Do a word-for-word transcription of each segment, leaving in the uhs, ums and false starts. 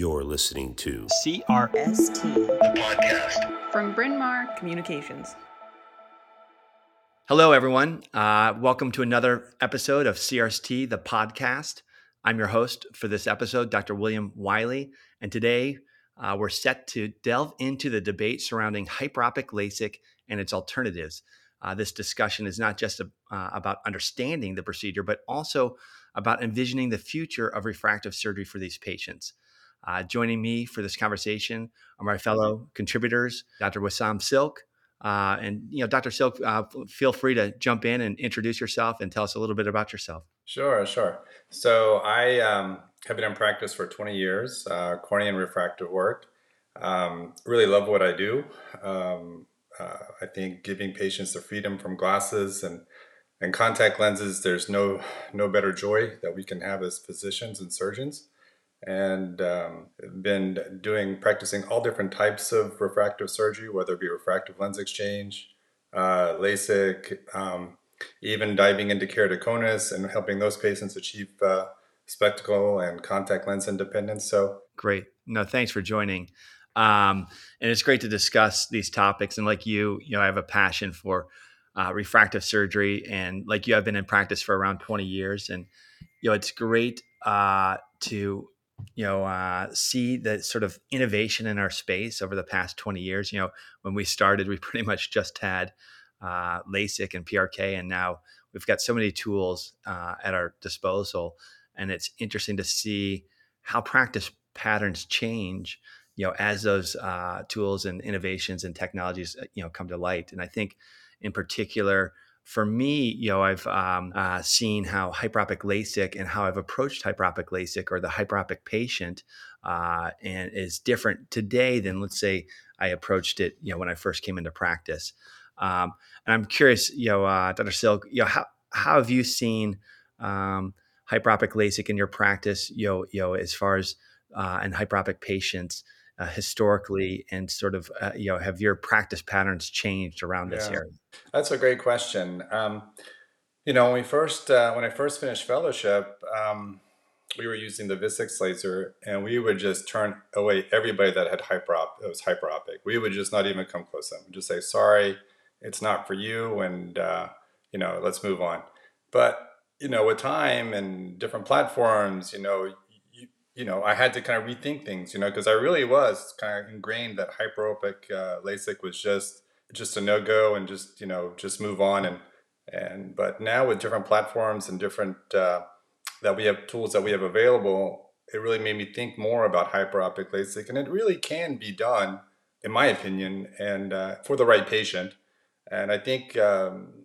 You're listening to C R S T, the podcast from Bryn Mawr Communications. Hello, everyone. Uh, welcome to another episode of C R S T, the podcast. I'm your host for this episode, Doctor William Wiley, and today uh, we're set to delve into the debate surrounding hyperopic LASIK and its alternatives. Uh, this discussion is not just a, uh, about understanding the procedure, but also about envisioning the future of refractive surgery for these patients. Uh, joining me for this conversation are my fellow contributors, Doctor Wissam Silk. Uh, and, you know, Doctor Silk, uh, feel free to jump in and introduce yourself and tell us a little bit about yourself. Sure, sure. So I um, have been in practice for twenty years, uh, cornea and refractive work. Um, really love what I do. Um, uh, I think giving patients the freedom from glasses and, and contact lenses, there's no no better joy that we can have as physicians and surgeons. And um, been doing practicing all different types of refractive surgery, whether it be refractive lens exchange, uh, LASIK, um, even diving into keratoconus and helping those patients achieve uh, spectacle and contact lens independence. So Great. No, thanks for joining. Um, and it's great to discuss these topics. And like you, you know, I have a passion for uh, refractive surgery, and like you, I've been in practice for around twenty years, and you know, it's great uh, to you know, uh, see the sort of innovation in our space over the past twenty years. You know, when we started, we pretty much just had uh, LASIK and P R K, and now we've got so many tools uh, at our disposal. And it's interesting to see how practice patterns change, you know, as those uh, tools and innovations and technologies, you know, come to light. And I think in particular, for me, you know, I've um, uh, seen how hyperopic LASIK and how I've approached hyperopic LASIK or the hyperopic patient uh, and is different today than, let's say, I approached it, you know, when I first came into practice. Um, and I'm curious, you know, uh, Doctor Silk, you know, how how have you seen um, hyperopic LASIK in your practice, you know, you know, as far as uh, and hyperopic patients uh, historically, and sort of, uh, you know, have your practice patterns changed around this yeah, area? that's a great question. Um, you know, when we first uh, when I first finished fellowship, um, we were using the Vuzix laser, and we would just turn away everybody that had hyperop. It was hyperopic. We would just not even come close to them. Just say, "Sorry, it's not for you," and uh, you know, let's move on. But you know, with time and different platforms, you know, you, you know, I had to kind of rethink things, you know, because I really was kind of ingrained that hyperopic uh, LASIK was just just a no go, and just you know, just move on. And and but now with different platforms and different uh, that we have tools that we have available, it really made me think more about hyperopic LASIK, and it really can be done, in my opinion, and uh, for the right patient. And I think um,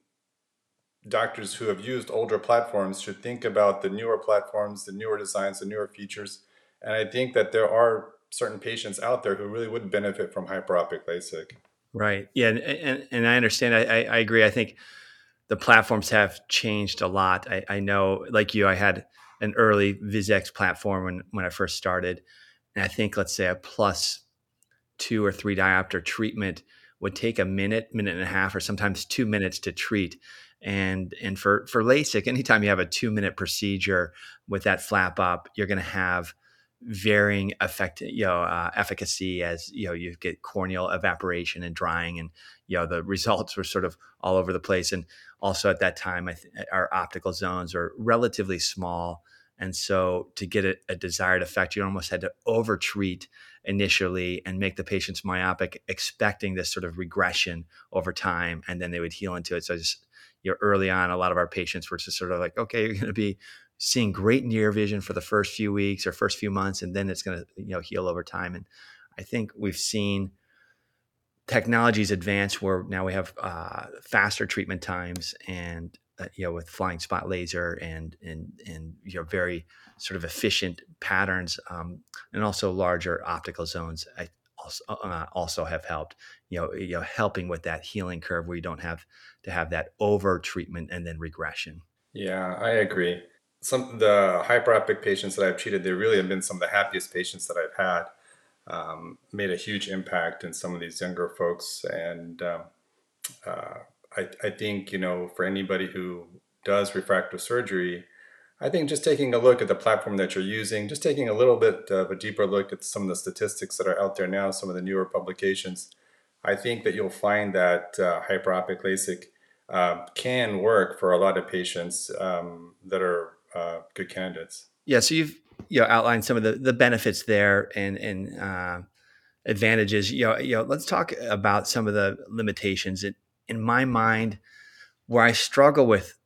doctors who have used older platforms should think about the newer platforms, the newer designs, the newer features. And I think that there are certain patients out there who really would benefit from hyperopic LASIK. Right. Yeah. And, and, and I understand. I, I, I agree. I think the platforms have changed a lot. I, I know, like you, I had an early Vuzix platform when, when I first started. And I think, let's say, a plus two or three diopter treatment would take a minute, minute and a half, or sometimes two minutes to treat. And and for, for LASIK, anytime you have a two minute procedure with that flap up, you're going to have varying effect, you know, uh, efficacy as, you know, you get corneal evaporation and drying, and, you know, the results were sort of all over the place. And also at that time, I th- our optical zones are relatively small. And so to get a, a desired effect, you almost had to over-treat initially and make the patients myopic, expecting this sort of regression over time, and then they would heal into it. So just, you know, early on, a lot of our patients were just sort of like, okay, you're going to be seeing great near vision for the first few weeks or first few months, and then it's going to, you know, heal over time. And I think we've seen technologies advance where now we have uh, faster treatment times, and uh, you know, with flying spot laser and and and you know, very sort of efficient patterns, um, and also larger optical zones. I also uh, also have helped, you know, you know, helping with that healing curve where you don't have to have that over treatment and then regression. Yeah, I agree. Some the hyperopic patients that I've treated, they really have been some of the happiest patients that I've had. Um, made a huge impact in some of these younger folks, and um, uh, I, I think you know for anybody who does refractive surgery, I think just taking a look at the platform that you're using, just taking a little bit of a deeper look at some of the statistics that are out there now, some of the newer publications, I think that you'll find that uh, hyperopic LASIK uh, can work for a lot of patients um, that are uh, good candidates. Yeah, so you've you know outlined some of the, the benefits there and and uh, advantages. You know, you know, let's talk about some of the limitations. In, in my mind, where I struggle with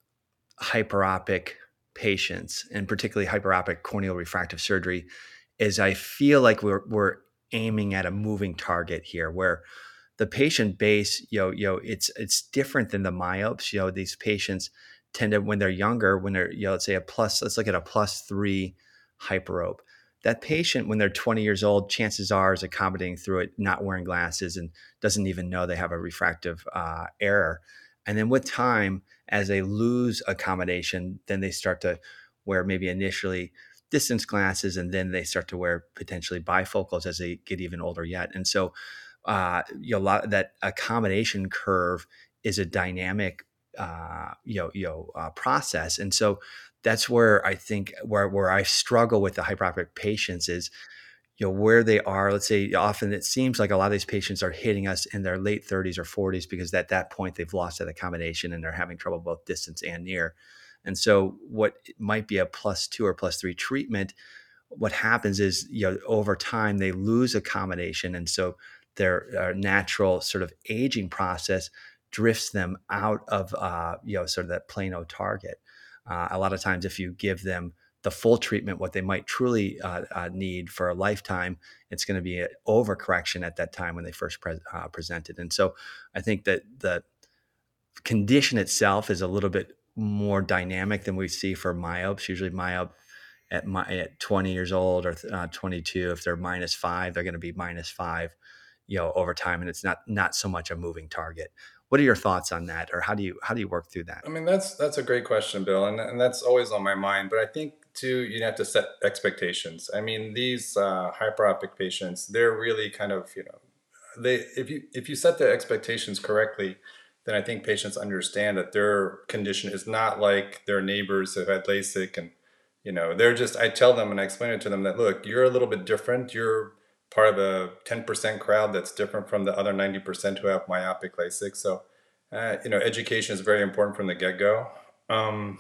hyperopic patients, and particularly hyperopic corneal refractive surgery, is I feel like we're we're aiming at a moving target here, where the patient base, you know, you know, it's it's different than the myopes. You know, these patients tend to, when they're younger, when they're, you know, let's say a plus, let's look at a plus three hyperope. That patient, when they're twenty years old, chances are is accommodating through it, not wearing glasses, and doesn't even know they have a refractive uh, error. And then with time, as they lose accommodation, then they start to wear maybe initially distance glasses, and then they start to wear potentially bifocals as they get even older yet. And so, uh, you know, a lot that accommodation curve is a dynamic, uh, you know, you know, uh, process. And so that's where I think where where I struggle with the hyperopic patients is, you know, where they are. Let's say often it seems like a lot of these patients are hitting us in their late thirties or forties because at that point they've lost that accommodation and they're having trouble both distance and near. And so what might be a plus two or plus three treatment, what happens is, you know, over time they lose accommodation. And so their uh, natural sort of aging process drifts them out of, uh, you know, sort of that plano target. Uh, a lot of times if you give them the full treatment, what they might truly uh, uh, need for a lifetime, it's going to be an overcorrection at that time when they first pre- uh, presented. And so I think that the condition itself is a little bit more dynamic than we see for myopes. Usually myope at, my, at twenty years old or uh, twenty-two, if they're minus five, they're going to be minus five, you know, over time. And it's not, not so much a moving target. What are your thoughts on that? Or how do you, how do you work through that? I mean, that's that's a great question, Bill, and and that's always on my mind. But I think too, you have to set expectations. I mean, these uh, hyperopic patients, they're really kind of, you know, they if you if you set the expectations correctly, then I think patients understand that their condition is not like their neighbors who had LASIK, and you know, they're just. I tell them and I explain it to them that look, you're a little bit different. You're part of a ten percent crowd that's different from the other ninety percent who have myopic LASIK. So uh, you know, education is very important from the get-go. Um,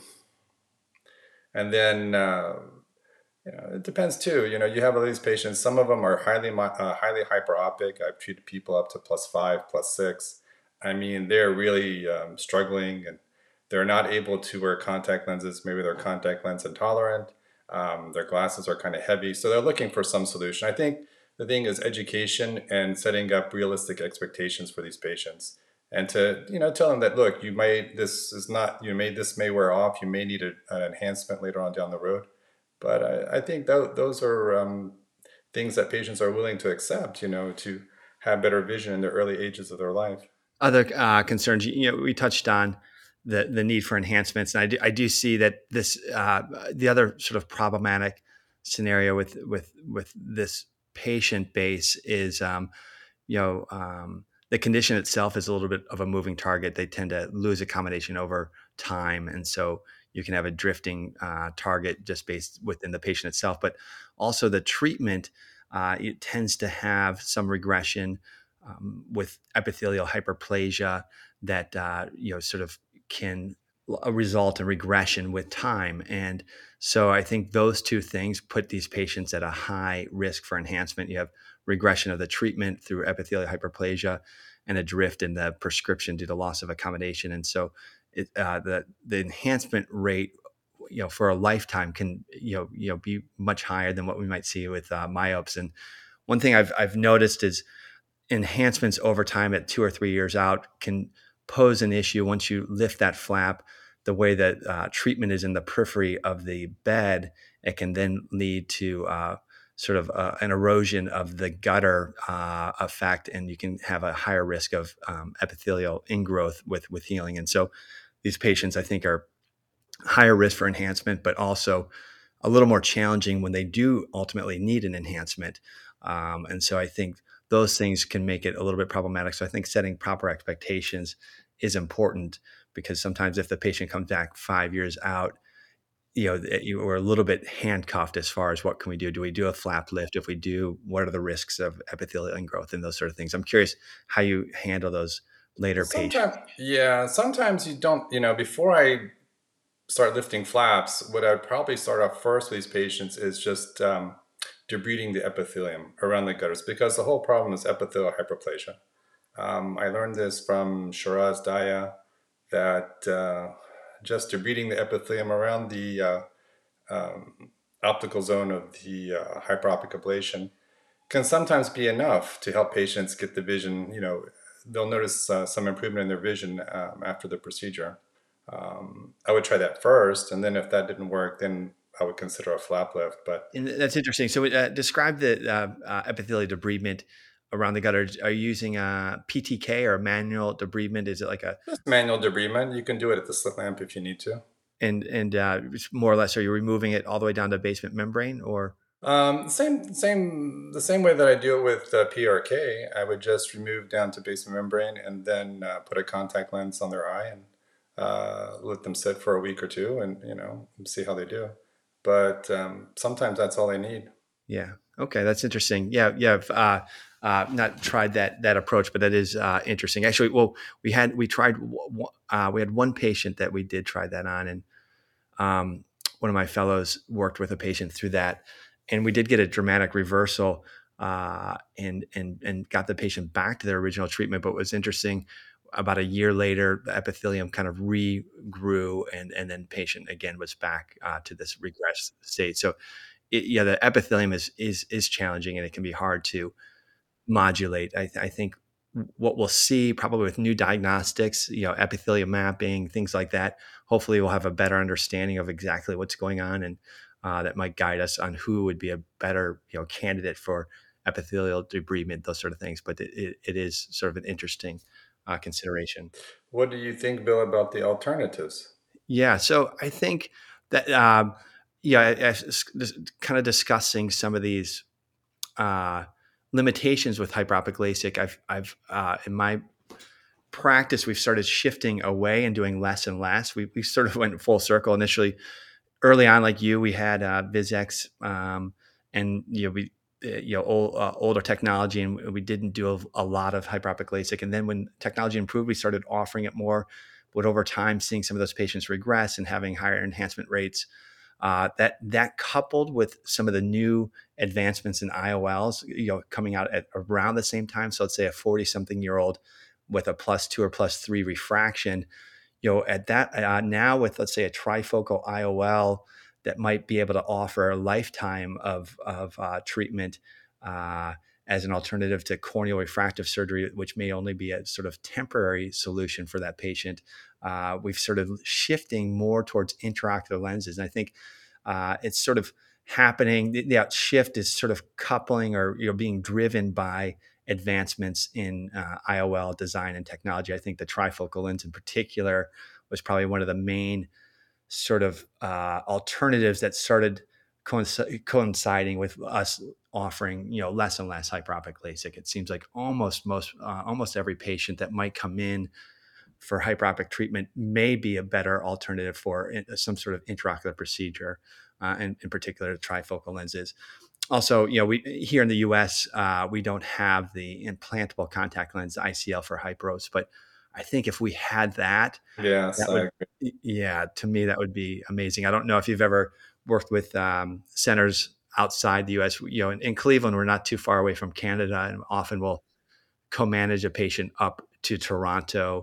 and then, uh, you know, it depends too. You know, you have all these patients. Some of them are highly, my- uh, highly hyperopic. I've treated people up to plus five, plus six. I mean, they're really um, struggling, and they're not able to wear contact lenses. Maybe they're contact lens intolerant. Um, their glasses are kind of heavy, so they're looking for some solution. I think the thing is education and setting up realistic expectations for these patients, and to, you know, tell them that look, you may this is not you may this may wear off. You may need a, an enhancement later on down the road, but I, I think tho- those are um, things that patients are willing to accept. You know, to have better vision in the early ages of their life. Other uh, concerns, you know, we touched on the the need for enhancements, and I do, I do see that this uh, the other sort of problematic scenario with with with this patient base is, um, you know, um, the condition itself is a little bit of a moving target. They tend to lose accommodation over time, and so you can have a drifting uh, target just based within the patient itself, but also the treatment. Uh, it tends to have some regression um, with epithelial hyperplasia that uh, you know sort of can l- result in regression with time. And so I think those two things put these patients at a high risk for enhancement. You have regression of the treatment through epithelial hyperplasia and a drift in the prescription due to loss of accommodation. And so it, uh, the the enhancement rate, you know, for a lifetime can, you know, you know, be much higher than what we might see with uh, myopes. And one thing I've I've noticed is enhancements over time at two or three years out can pose an issue once you lift that flap. The way that uh, treatment is in the periphery of the bed, it can then lead to uh, sort of uh, an erosion of the gutter uh, effect, and you can have a higher risk of um, epithelial ingrowth with with healing. And so these patients, I think, are higher risk for enhancement, but also a little more challenging when they do ultimately need an enhancement. Um, and so I think those things can make it a little bit problematic. So I think setting proper expectations is important, because sometimes if the patient comes back five years out you know, that you were a little bit handcuffed as far as what can we do? Do we do a flap lift? If we do, what are the risks of epithelial ingrowth and those sort of things? I'm curious how you handle those later Sometimes, patients. yeah, sometimes you don't, you know, before I start lifting flaps, what I'd probably start off first with these patients is just um, debriding the epithelium around the gutters because the whole problem is epithelial hyperplasia. Um, I learned this from Shiraz Daya that uh, just debriding the epithelium around the uh, um, optical zone of the uh, hyperopic ablation can sometimes be enough to help patients get the vision. You know, they'll notice uh, some improvement in their vision um, after the procedure. Um, I would try that first, and then if that didn't work, then I would consider a flap lift. But And that's interesting. So, uh, describe the uh, uh, epithelial debridement around the gutter. Are you using a P T K or a manual debridement? Is it like a just manual debridement, you can do it at the slit lamp if you need to. and and uh, more or less, are you removing it all the way down to basement membrane, or Um, same, same, the same way that I do it with uh, P R K. I would just remove down to basement membrane and then uh, put a contact lens on their eye and uh, let them sit for a week or two, and you know, see how they do. But um, sometimes that's all they need. yeah? Okay, that's interesting. Yeah, yeah. I've uh, uh, not tried that that approach, but that is uh, interesting. Actually, well, we had we tried w- w- uh, we had one patient that we did try that on, and um, one of my fellows worked with a patient through that, and we did get a dramatic reversal, uh, and and and got the patient back to their original treatment. But what was interesting, about a year later, the epithelium kind of regrew, and and then patient again was back uh, to this regressed state. So, it, yeah, the epithelium is is is challenging, and it can be hard to modulate. I, I think what we'll see probably with new diagnostics, you know, epithelial mapping, things like that. Hopefully, we'll have a better understanding of exactly what's going on, and uh, that might guide us on who would be a better, you know, candidate for epithelial debridement, those sort of things. But it, it, it is sort of an interesting uh, consideration. What do you think, Bill, about the alternatives? Yeah. So I think that, um, yeah, kind of discussing some of these uh, limitations with hyperopic LASIK. I've, I've uh, in my practice, we've started shifting away and doing less and less. We, we sort of went full circle initially. Early on, like you, we had uh, Vizx, um, and you know we uh, you know old, uh, older technology, and we didn't do a, a lot of hyperopic LASIK. And then when technology improved, we started offering it more. But over time, seeing some of those patients regress and having higher enhancement rates, uh, that that coupled with some of the new advancements in I O Ls, you know, coming out at around the same time. So let's say a forty-something-year-old with a plus two or plus three refraction, you know, at that uh, now with let's say a trifocal I O L that might be able to offer a lifetime of of uh, treatment uh, as an alternative to corneal refractive surgery, which may only be a sort of temporary solution for that patient. Uh, we've sort of shifting more towards intraocular lenses, and I think uh, it's sort of happening. The, the shift is sort of coupling or you know being driven by advancements in uh, I O L design and technology. I think the trifocal lens in particular was probably one of the main sort of uh, alternatives that started coinc- coinciding with us offering, you know, less and less hyperopic LASIK. It seems like almost most, uh, almost every patient that might come in for hyperopic treatment may be a better alternative for in, some sort of intraocular procedure, uh, and in particular trifocal lenses. Also, you know, we here in the U S, uh, we don't have the implantable contact lens I C L for hyperos, but I think if we had that, Yes, that I would, agree. yeah, to me, that would be amazing. I don't know if you've ever worked with um, centers outside the U S. You know, in, in Cleveland, we're not too far away from Canada, and often we'll co-manage a patient up to Toronto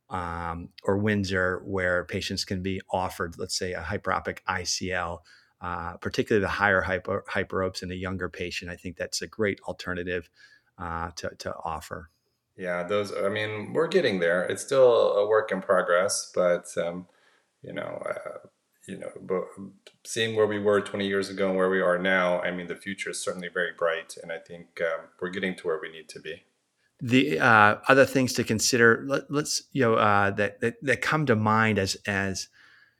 um, or Windsor, where patients can be offered, let's say, a hyperopic I C L, uh, particularly the higher hyper, hyperopes in a younger patient. I think that's a great alternative uh, to, to offer. Yeah, those, I mean, we're getting there. It's still a work in progress, but um, you know, uh, you know, but seeing where we were twenty years ago and where we are now, I mean, the future is certainly very bright, and I think um, we're getting to where we need to be. The uh, other things to consider, let, let's you know uh, that, that that come to mind as as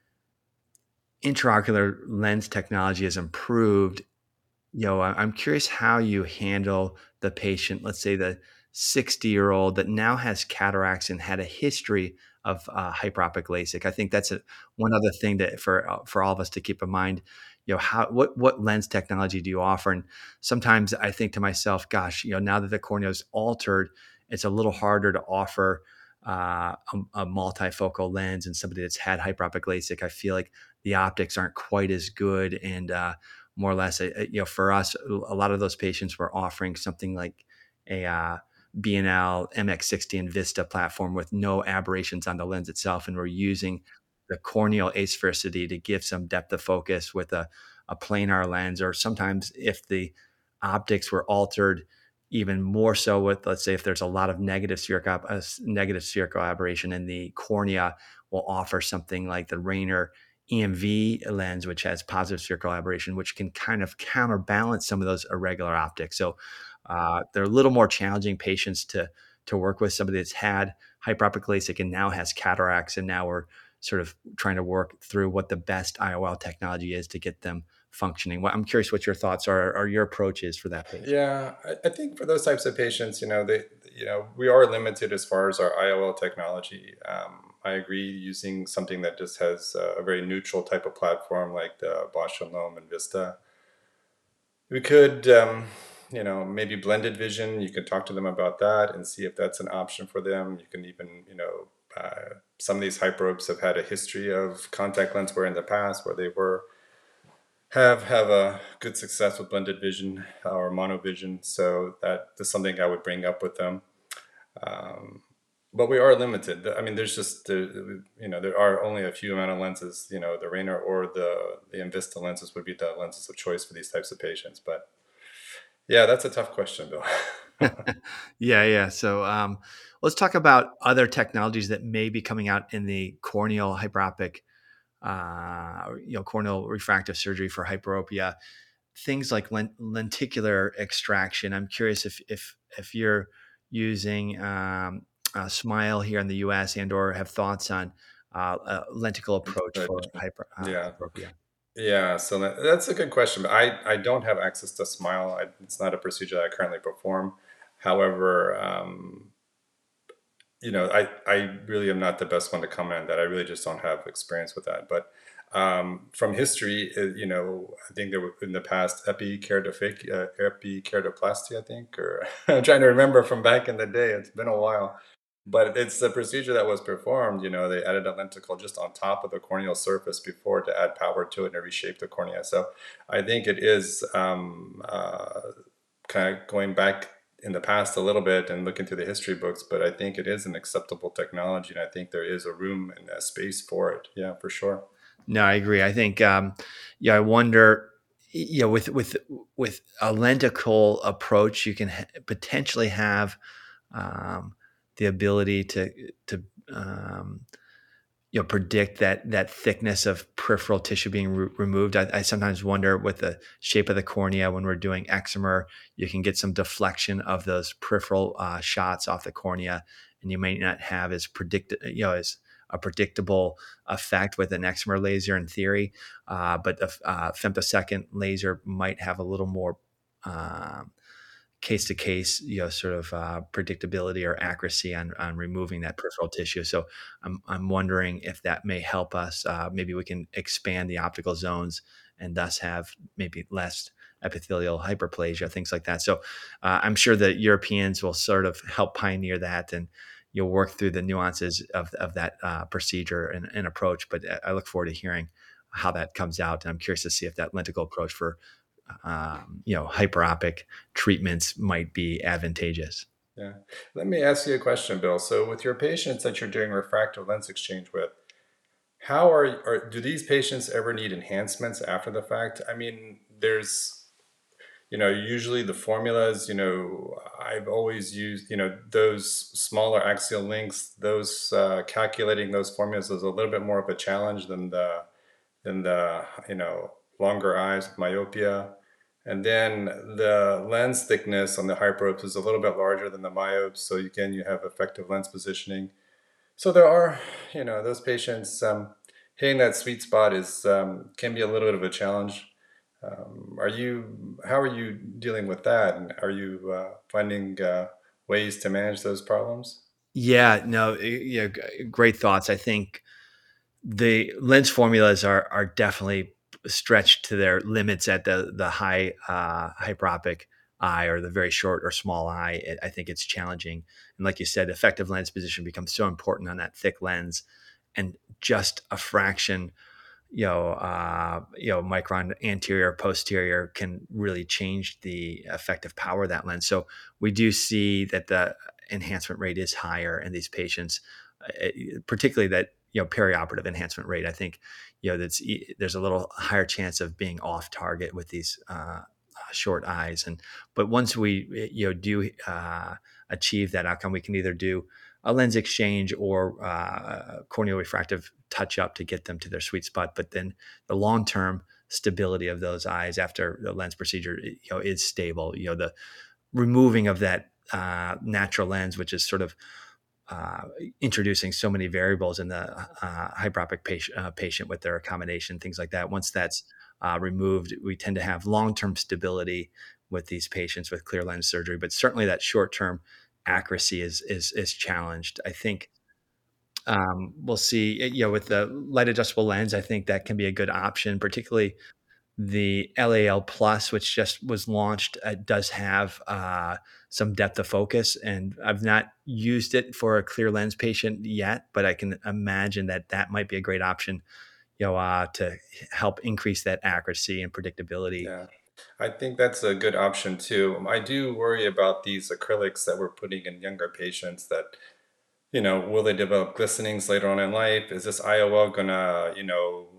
intraocular lens technology has improved. You know, I- I'm curious how you handle the patient. Let's say the sixty year old that now has cataracts and had a history of uh, hyperopic LASIK. I think that's a, one other thing that for uh, for all of us to keep in mind. You know, how what what lens technology do you offer? And sometimes I think to myself, gosh, you know, now that the cornea is altered, it's a little harder to offer uh, a, a multifocal lens and somebody that's had hyperopic LASIK. I feel like the optics aren't quite as good, and uh, more or less, uh, you know, for us, a lot of those patients were offering something like a uh, B N L M X sixty and Vista platform with no aberrations on the lens itself, and we're using the corneal asphericity to give some depth of focus with a, a planar lens, or sometimes if the optics were altered even more so with, let's say, if there's a lot of negative spherical, uh, negative spherical aberration in the cornea, we'll offer something like the Rayner E M V lens, which has positive spherical aberration, which can kind of counterbalance some of those irregular optics. So uh, they're a little more challenging patients to to work with. Somebody that's had hyperopic LASIK and now has cataracts, and now we're sort of trying to work through what the best I O L technology is to get them functioning. Well, I'm curious what your thoughts are, or your approach is for that patient. Yeah, I, I think for those types of patients, you know, they, you know, we are limited as far as our I O L technology. Um, I agree, using something that just has a very neutral type of platform like the Bosch Lome and Vista. We could, um, you know, maybe blended vision. You can talk to them about that and see if that's an option for them. You can even, you know, uh, some of these hyperopes have had a history of contact lens wear in the past, where they were have have a good success with blended vision or monovision. So that is something I would bring up with them. Um, but we are limited. I mean, there's just the, you know, there are only a few amount of lenses. You know, the Rayner or the the Invista lenses would be the lenses of choice for these types of patients. But yeah, that's a tough question, Bill. Yeah, yeah. So um, let's talk about other technologies that may be coming out in the corneal hyperopic, uh, you know, corneal refractive surgery for hyperopia. Things like lent- lenticular extraction. I'm curious if if if you're using um, a Smile here in the U S and or have thoughts on uh, a lenticle approach But, for hyper, uh, yeah, hyperopia. yeah. So that, that's a good question. But I I don't have access to Smile. I, it's not a procedure that I currently perform. However, um, you know, I, I really am not the best one to comment on that. I really just don't have experience with that. But um, from history, uh, you know, I think there were in the past epikeratophake, uh, epikeratoplasty, I think, or I'm trying to remember from back in the day. It's been a while. But it's a procedure that was performed. You know, they added a lenticle just on top of the corneal surface before to add power to it and reshape the cornea. So I think it is um, uh, kind of going back in the past a little bit and look into the history books, but I think it is an acceptable technology, and I think there is a room and a space for it. Yeah, for sure. No, I agree. I think, um, yeah, I wonder, you know, with with with a lenticle approach, you can ha- potentially have um, the ability to to um, you know predict that that thickness of peripheral tissue being re- removed. I, I sometimes wonder with the shape of the cornea when we're doing excimer, you can get some deflection of those peripheral uh, shots off the cornea, and you may not have as predict you know as a predictable effect with an excimer laser in theory, uh, but the uh, femtosecond laser might have a little more um, case to case, you know, sort of uh, predictability or accuracy on on removing that peripheral tissue. So I'm I'm wondering if that may help us. Uh, maybe we can expand the optical zones and thus have maybe less epithelial hyperplasia, things like that. So uh, I'm sure the Europeans will sort of help pioneer that, and you'll work through the nuances of of that uh, procedure and, and approach. But I look forward to hearing how that comes out, and I'm curious to see if that lenticle approach for um, you know, hyperopic treatments might be advantageous. Yeah. Let me ask you a question, Bill. So with your patients that you're doing refractive lens exchange with, how are, are do these patients ever need enhancements after the fact? I mean, there's, you know, usually the formulas, you know, I've always used, you know, those smaller axial lengths, those uh, calculating those formulas is a little bit more of a challenge than the, than the, you know, longer eyes, myopia. And then the lens thickness on the hyperopes is a little bit larger than the myopes. So again, you have effective lens positioning. So there are, you know, those patients, um, hitting that sweet spot is um, can be a little bit of a challenge. Um, are you, how are you dealing with that? And are you uh, finding uh, ways to manage those problems? Yeah, no, eh, yeah, g- great thoughts. I think the lens formulas are are definitely stretched to their limits at the the high uh, hyperopic eye or the very short or small eye. It, I think it's challenging, and like you said, effective lens position becomes so important on that thick lens, and just a fraction, you know, uh, you know, micron anterior posterior can really change the effective power of that lens. So we do see that the enhancement rate is higher in these patients, uh, particularly that you know perioperative enhancement rate. I think you know that's e- there's a little higher chance of being off target with these uh, short eyes. And but once we eh, you know do uh, achieve that outcome, we can either do a lens exchange or uh, corneal refractive touch up to get them to their sweet spot. But then the long term stability of those eyes after the lens procedure, you know, is stable. You know, the removing of that uh, natural lens, which is sort of uh, introducing so many variables in the uh, hyperopic patient, uh, patient with their accommodation, things like that. Once that's uh, removed, we tend to have long-term stability with these patients with clear lens surgery. But certainly, that short-term accuracy is is is challenged. I think um, we'll see. You know, with the light adjustable lens, I think that can be a good option, particularly the L A L Plus, which just was launched, uh, does have uh, some depth of focus, and I've not used it for a clear lens patient yet, but I can imagine that that might be a great option, you know, uh, to help increase that accuracy and predictability. Yeah, I think that's a good option too. I do worry about these acrylics that we're putting in younger patients that, you know, will they develop glistenings later on in life? Is this I O L gonna, you know,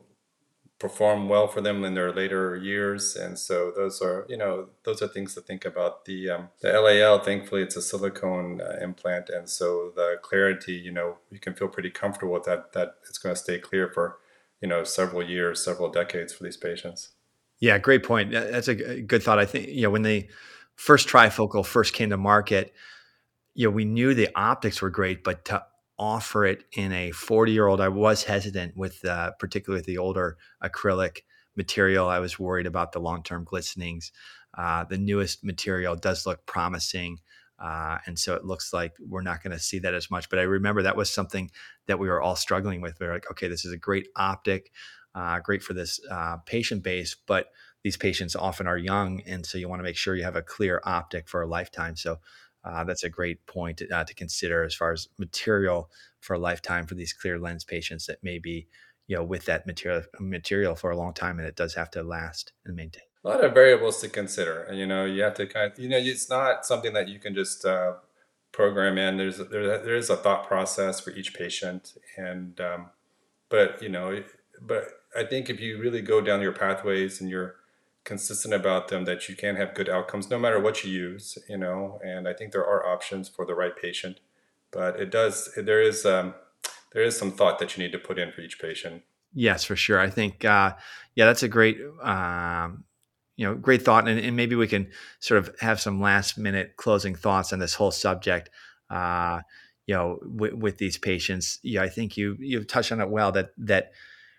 perform well for them in their later years? And so those are, you know, those are things to think about. The um, the L A L, thankfully, it's a silicone uh, implant, and so the clarity, you know, you can feel pretty comfortable with that. That it's going to stay clear for, you know, several years, several decades for these patients. Yeah, great point. That- That's a g- good thought. I think, you know, when the first trifocal first came to market, you know, we knew the optics were great, but to offer it in a forty year old, I was hesitant with, uh, particularly with the older acrylic material. I was worried about the long term glistenings. Uh, the newest material does look promising. Uh, and so it looks like we're not going to see that as much. But I remember that was something that we were all struggling with. We were like, okay, this is a great optic, uh, great for this uh, patient base, but these patients often are young. And so you want to make sure you have a clear optic for a lifetime. So uh, that's a great point uh, to consider as far as material for a lifetime for these clear lens patients that may be, you know, with that material material for a long time, and it does have to last and maintain. A lot of variables to consider, and you know, you have to kind of, you know, it's not something that you can just uh, program in. There's there there is a thought process for each patient, and um, but you know, but I think if you really go down your pathways and you're consistent about them, that you can have good outcomes no matter what you use, you know. And I think there are options for the right patient, but it does there is um, there is some thought that you need to put in for each patient. Yes, for sure. I think, uh, yeah, that's a great, um, you know, great thought, and, and maybe we can sort of have some last minute closing thoughts on this whole subject. Uh, you know, with, with these patients, yeah, I think you you've touched on it well. That that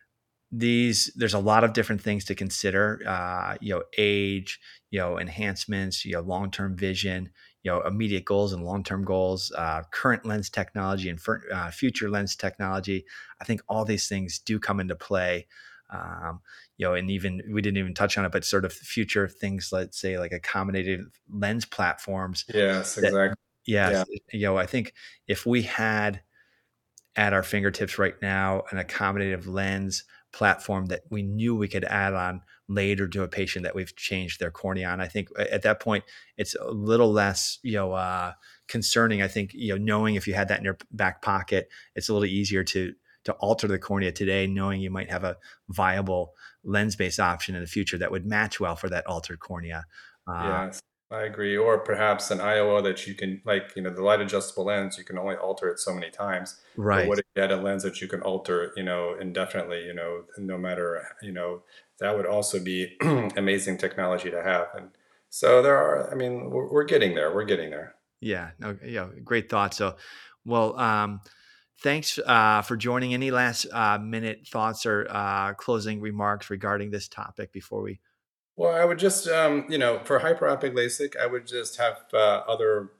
these there's a lot of different things to consider, uh, you know, age, you know, enhancements, you know, long-term vision, you know, immediate goals and long-term goals, uh, current lens technology and fur- uh, future lens technology. I think all these things do come into play. um, you know, and even we didn't even touch on it, but sort of future things, let's say like accommodated lens platforms Yes, that, exactly. yes, Yeah. you know, I think if we had at our fingertips right now an accommodative lens platform that we knew we could add on later to a patient that we've changed their cornea on. I think at that point it's a little less, you know, uh, concerning. I think, you know, knowing if you had that in your back pocket, it's a little easier to to alter the cornea today, knowing you might have a viable lens-based option in the future that would match well for that altered cornea. Uh, Yes, I agree. Or perhaps an I O L that you can, like, you know, the light adjustable lens, you can only alter it so many times. But right. what if you had a lens that you can alter, you know, indefinitely, you know, no matter, you know, that would also be amazing technology to have. And so there are, I mean, we're, we're getting there. We're getting there. Yeah. No, yeah. Great thought. So, well, um, thanks uh, for joining. Any last uh, minute thoughts or uh, closing remarks regarding this topic before we? Well, I would just, um, you know, for hyperopic LASIK, I would just have uh, other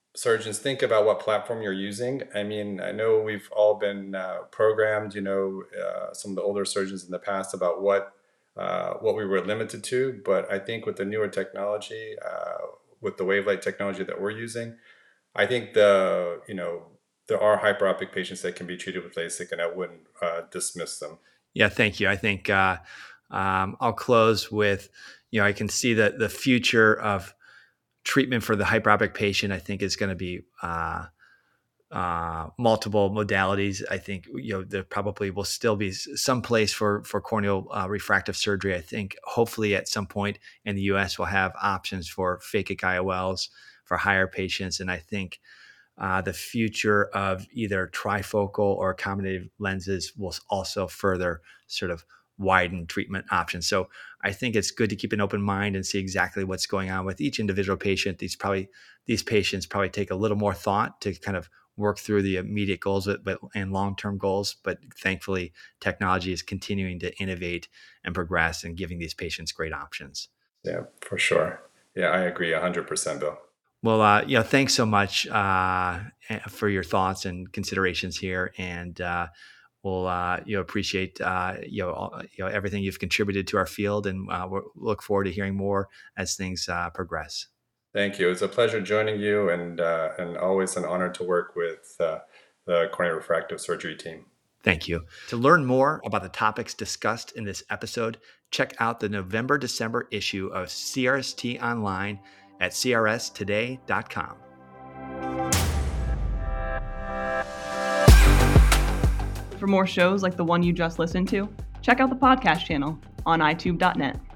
surgeons, think about what platform you're using. I mean, I know we've all been uh, programmed, you know, uh, some of the older surgeons in the past about what uh, what we were limited to. But I think with the newer technology, uh, with the WaveLight technology that we're using, I think the, you know, there are hyperopic patients that can be treated with LASIK, and I wouldn't uh, dismiss them. Yeah, thank you. I think uh, um, I'll close with, you know, I can see that the future of treatment for the hyperopic patient, I think, is going to be uh, uh, multiple modalities. I think, you know, there probably will still be some place for for corneal uh, refractive surgery. I think hopefully at some point in the U S we'll have options for phakic I O Ls for higher patients, and I think uh, the future of either trifocal or accommodative lenses will also further sort of widen treatment options. So I think it's good to keep an open mind and see exactly what's going on with each individual patient. These probably these patients probably take a little more thought to kind of work through the immediate goals but, and long-term goals. But thankfully, technology is continuing to innovate and progress and giving these patients great options. Yeah, for sure. Yeah, I agree one hundred percent, Bill. Well, uh, you know, thanks so much uh, for your thoughts and considerations here, and uh, we'll uh, you know appreciate uh, you know all, you know everything you've contributed to our field, and uh, we'll look forward to hearing more as things uh, progress. Thank you. It's a pleasure joining you, and uh, and always an honor to work with uh, the corneal refractive surgery team. Thank you. To learn more about the topics discussed in this episode, check out the November-December issue of C R S T Online at c r s today dot com. For more shows like the one you just listened to, check out the podcast channel on i tube dot net.